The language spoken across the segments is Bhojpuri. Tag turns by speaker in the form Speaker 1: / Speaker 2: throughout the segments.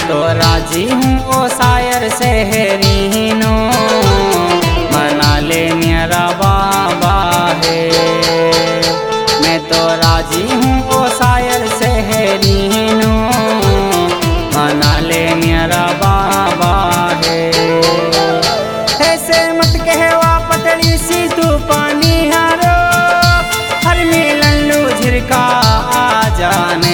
Speaker 1: तो राजी हूँ ओ शायर शहरीनो, मना ले मेरा बाबा है। मैं तो राजी हूँ ओ शायर शहरीनो, मना ले मेरा बाबा है। ऐसे मत कहवा पतली सी तू पानी हारो, हर मिलन लू झिरका आ जाने।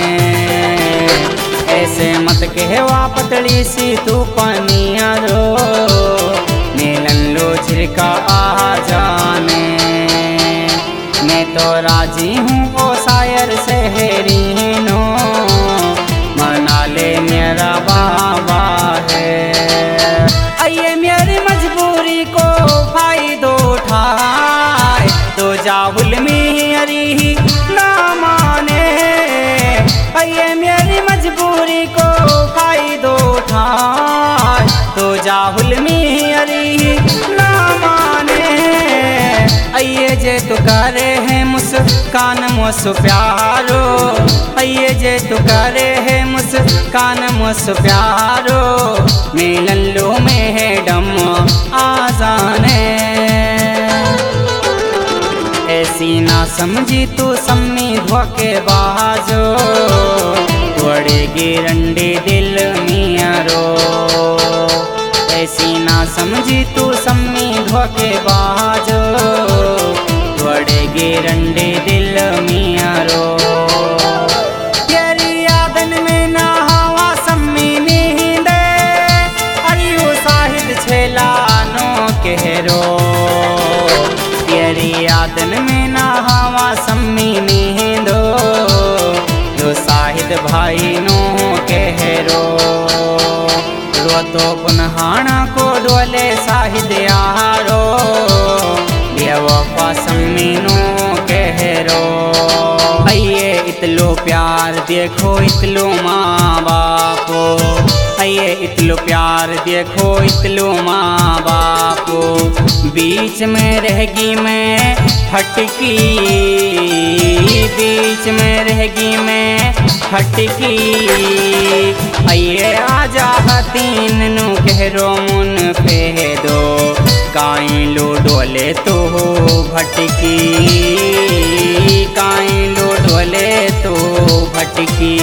Speaker 1: ऐसे मत कहवा पतली सी तू पानी हारो, मिलन लू झिरका आ जाने। मैं तो राजी हूँ ओ शायर शहरीनो, मना ले मेरा बाबा है। आइए मेरी मजबूरी को फायदा उठाए, तो जाहुल मेरी ना माने। आइए मेरी मजबूरी को फायदा उठाए, तो जाहुल मेरी ना माने। आइए जे तू करे है मुस्कान मुस प्यारो, आइए जे तू करे है मुस्कान मुस प्यारो, मिलन लो मैडम आजाने। ऐसी ना समझी तू सम्मी धोखेबाजो, तोड़ेगी रंडी दिल मियारो। ऐसी ना समझी तू सम्मी धोखेबाजो, तोड़ेगी रंडी दिल मियारो। तेरी यादन में ना हवा सम्मी नींद, अरियो साहिद छेलानो कहरो। तेरी यादन में ना हवा सम्मी नींदो, जो साहिद भाई नो कहरो। रो तो पुनहाना को डोले साहिद यारो, बेवफा सम्मी नो कहरो। आइए इतलो प्यार देखो इतलो माँ बापो, आइए इतलो प्यार देखो इतलो माँ बापो। बीच में रहगी मैं हटकी, बीच में रहगी मैं हटकी। आइए आजा तीन नु कहरो मुन पे दो, काई लो डोले तो भटकी, काई लो डोले तो भटकी।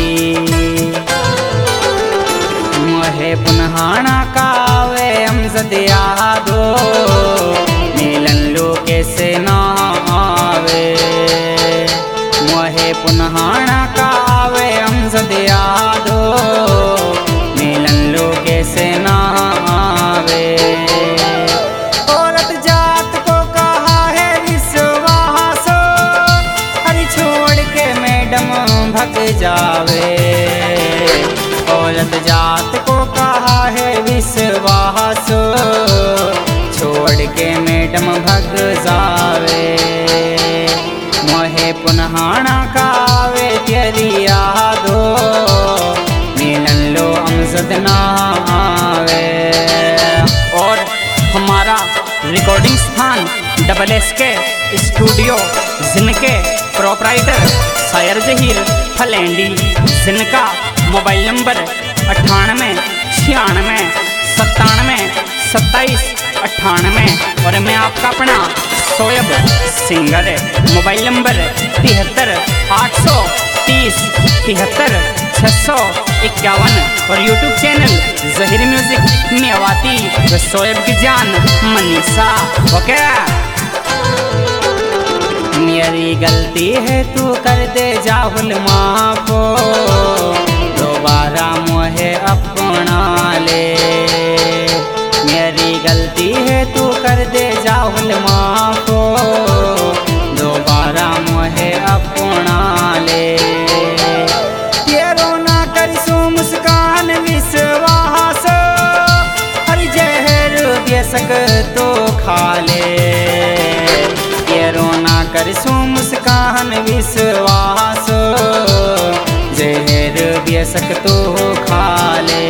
Speaker 1: मोहे पुनहाना कावे अमजद यादो, मिलन लो कैसे ना आवे। मोहे पुनहाना कावे अमजद यादो, मिलन लो कैसे ना आवे। औरत जात को कहा है विश्वासो, हरी छोड़ के मैडम भग जावे। औरत जात को कहा है विश्वासो, छोड़ के मैडम भग जावे। मोहे पुनहाना कावे तेरी यादो, मिलन लो अमजद ना आवे। और हमारा रिकॉर्डिंग स्थान SSK स्टूडियो जिनके प्रोपराइटर शायर जहीर फलेंडी, जिनका मोबाइल नंबर 98 96 97 27 98। और मैं आपका अपना शोएब सिंगर, मोबाइल नंबर 73 830 73 651। और YouTube channel Zaheer music Mewati, Shoaib की जान मनीषा। ओके मेरी गलती है तू कर दे जाहुल माफो, दोबारा मोहे अपना ले। मेरी गलती है तू कर दे जाहुल माफो, दोबारा मोहे अपना ले। तेरो ना कर सू मुस्कान विश्वास, हर जहर बेशक तो खा ले। तेरो ना कर सू मुस्कान विश्वास, जहर बेशक तो खा ले।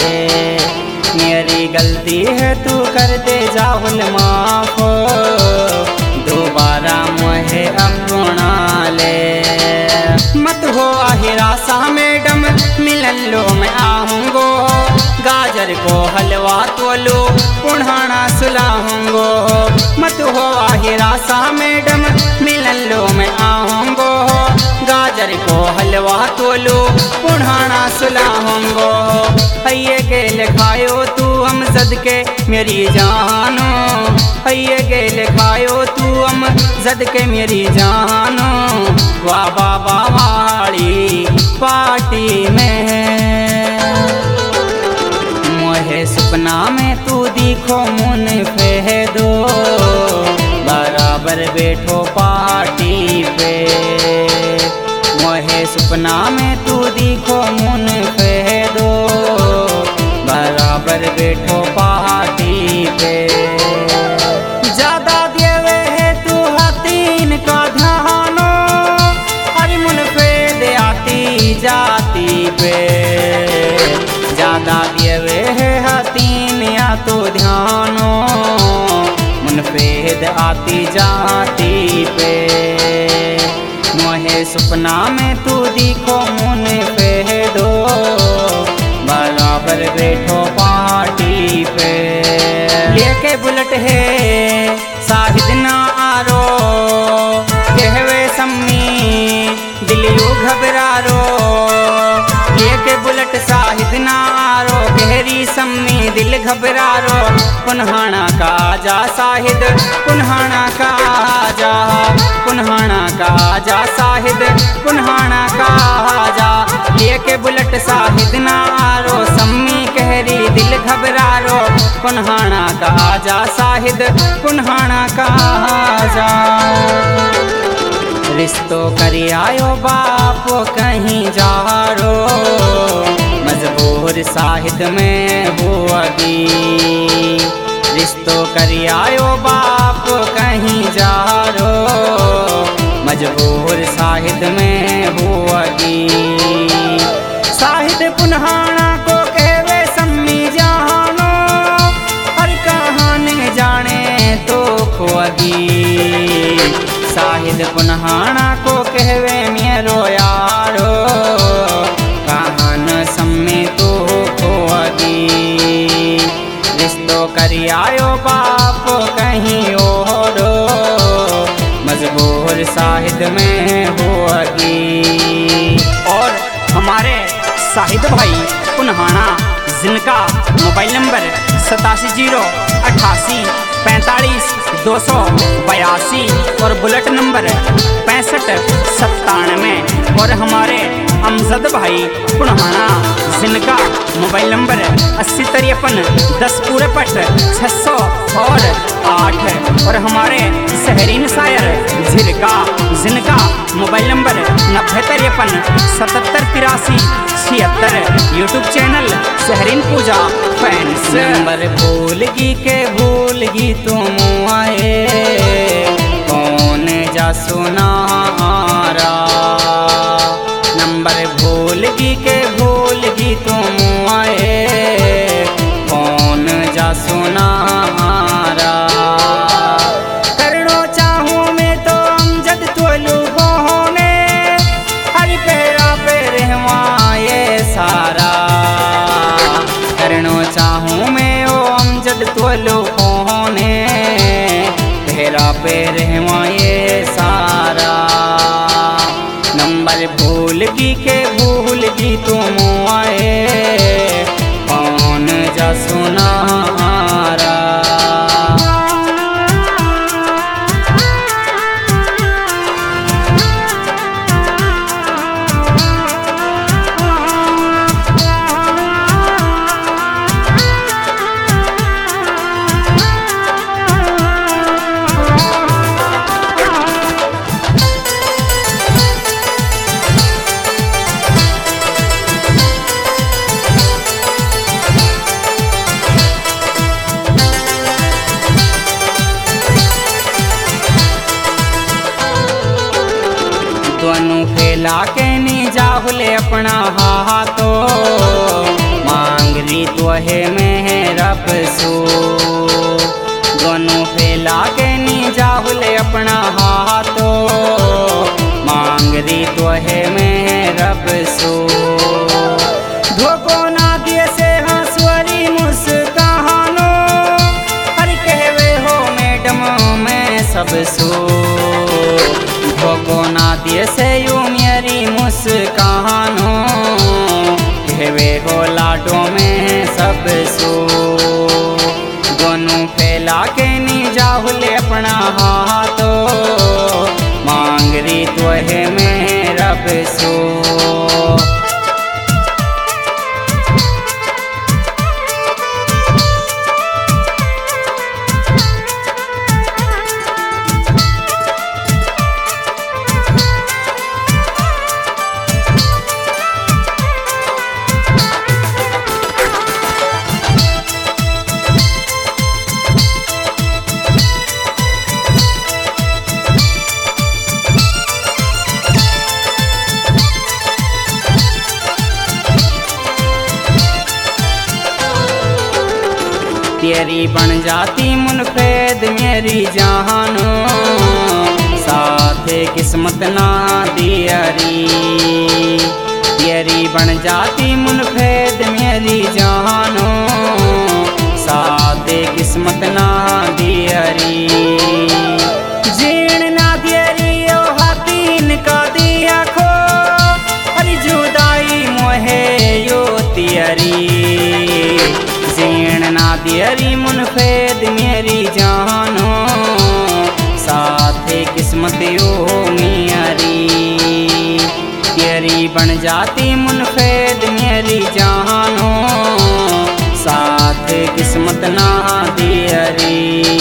Speaker 1: मेरी गलती है तू कर दे जाहुल माफो, दोबारा मोहे अपना ले। मत हो आहिरा सा मैडम मिलन लो मैं आऊँगो, गाजर को हलवा तोलो पुढ़ाना सुलाऊंगो। मत हो हिरासा मैडम मिलन लो मैं आऊंगो। गाजर को हलवा तोलो पुढ़ाना सुलाऊंगो। ये गेल खायो तू अमजद के मेरी जानो। ये गेल खायो तू अमजद के मेरी जानो। वाह बाबा वाली पार्टी में मोहे सपना में तू दिखो मुन फेदो। बराबर बैठो पार्टी पे। मोहे सपना में तू दिखो मुन फेदो। बराबर बैठो पार्टी पे। ज्यादा देवे है तू हाथीन का ध्यानो। अरे मुन फेद आती जाती पे। ज्यादा देवे है हाथीन या तो ध्यानो। मुन फेद आती जाती पे। मोहे सपना में तू दिखो मुन फेदो। बराबर बैठो पार्टी पे। लेके बुलेट है साहिद ना आरो। कहवे सम्मी दिलियो घबरा रो। लेके बुलेट साहिद ना आरो। गहरी सम्मी दिल घबरा रो। पुन्हाना का जा साहिद पुन्हाना का जा। पुन्हाना का जा साहिद पुन्हाना का जा। लेके बुलेट साहिद ना आरो। सम्मी कहरी दिल घबरा रो। पुन्हाना का जा साहिद पुन्हाना का जा। रिश्तो करी आयो बाप कहीं जा रो। मजबूर साहिद में हुआगी। रिश्तो करी आयो बाप कहीं जा रो। मजबूर साहिद में हुआगी। साहिद पुन्हाना को कहवे सम्मी जानो। हर कहानी जाने तो खुआगी। साहिद पुन्हाना को कहवे मेरो यारो। कहान सम्मी तो खुआगी। रिश्तो करी आयो बाप कहीं और। मजबूर साहिद में होगी। और हमारे साहिद भाई पुन्हाना जिनका मोबाइल नंबर 8708 45 282 और बुलेट नंबर 6597। और हमारे अमजद भाई पुन्हाना जिनका मोबाइल नंबर 8053 10 पूरे पट 608। और हमारे शहरीन शायर झिरका जिनका mobile number 9053 7783 76। YouTube channel Shahreen Pooja fans. Number भूलगी तुम आए। कौन जा सुनारा। नंबर भूलगी तुम आए। कौन जा सुनारा। करनो चाहूँ मैं तो अमजद तोलू होने। हर पेरा पे रहवाए सारा। करनो चाहूँ मैं ओ अमजद तोलू होने। पेरा पे रहवाए सारा। नंबर भूलगी तुम आए। कौन जा सुनारा। दोनों फैला के नी जाहुले अपना हाथो। मांग री तो है मेरा पसू। दोनों फैला के नी जाहुले अपना हाथो। मांग री तो है मेरा पसू। धोको ना दिए से हंसवरी लाडो में सब सो दोनों फैला के नी जाहुले अपना हाथो मांगरी तोहे में रब सो तेरी बन जाती मुनफेद मेरी जहानो साथे किस्मत ना दियरी तेरी बन जाती मुनफेद मेरी जहानो साथे किस्मत ना दियरी जीण ना दियरी ओ हाथीन का दिया खो हरी जुदाई मोहे यो तियरी जीण ना दियरी मुनफेद मेरी जानो साथे किस्मत यो मियारी तेरी बन जाती मुनफेद मेरी जानो साथे किस्मत ना दियरी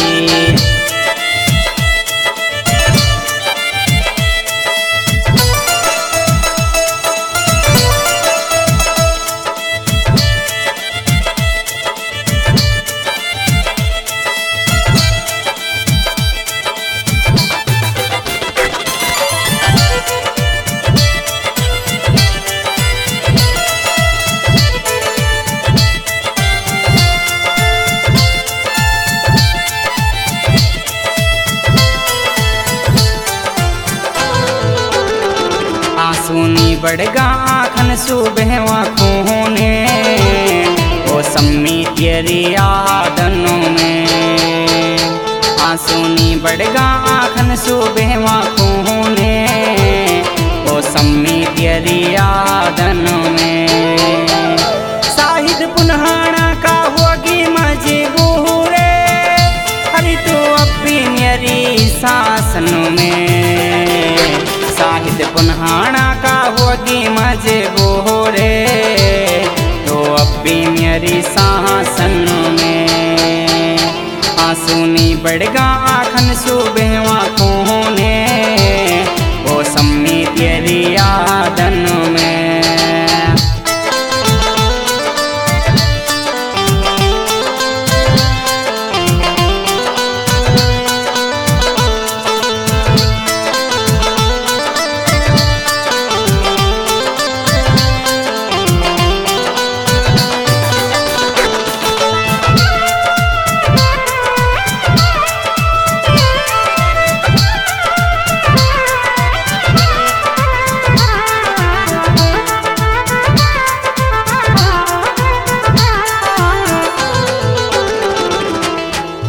Speaker 1: सुनी बड़गा आखन सुबहवा खूने ओ सम्मी तेरी यादनों में आसुनी बड़गा आखन सुबहवा खूने ओ सम्मी तेरी यादनों में साहिद पुनहाना का होगी मजबूरे हरी तू अपनी मेरी सासनों में साहिद पुनहाना का होगी मजबूरे तो अभी मेरी सासन में आंसू नी बड़गा आखन सुबहवा खून